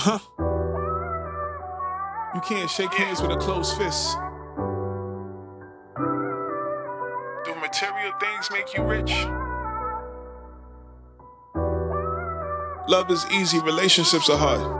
You can't shake hands with a closed fist. Do material things make you rich? Love is easy, relationships are hard.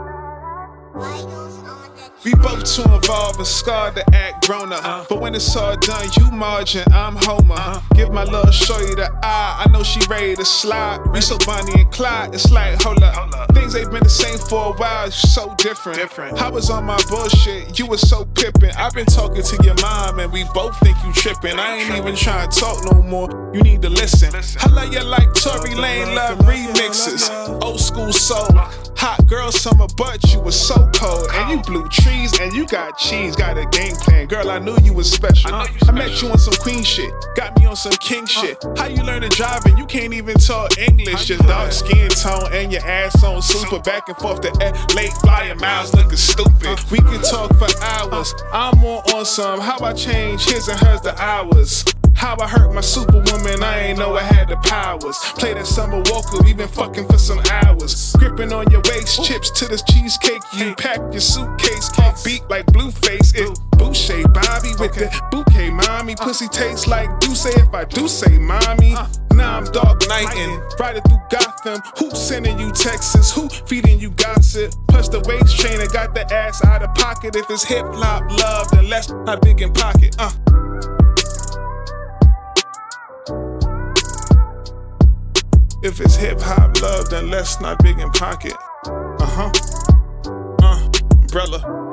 We both too involved and scarred to act grown up. But when it's all done, you margin, I'm Homer. Give my little shorty the eye, I know she ready to slide. We so Bonnie and Clyde, it's like, hold up. Things ain't been the same for a while, it's so different. I was on my bullshit, you was so pippin'. I've been talking to your mom and we both think you trippin'. I ain't even trying to talk no more, you need to listen. I love you like Tory Lane love remixes. Old school soul, hot girl summer, but you was so cold. And you blew trees and you got cheese, got a game plan. Girl, I knew you was special. I met you on some queen shit, got me on some king shit. How you learn to drive and you can't even talk English? Your dark skin tone and your ass on super. Back and forth to late flyer miles looking stupid. We can talk for hours, I'm more on some how I change his and hers to ours. How I hurt my superwoman, I ain't know I had the powers. Play that Summer Walker, we been fucking for some hours. Gripping on your waist, chips to this cheesecake. You pack your suitcase, off beat like Blueface. It's Boucher Bobby with the bouquet, mommy. Pussy tastes like Douce if I do say mommy. Now I'm dark nightin', riding through Gotham. Who sending you texts? Who feeding you gossip? Plus the waist train and got the ass out of pocket. If it's hip hop love, then less not big in pocket. If it's hip hop love, then let's not big in pocket. Umbrella.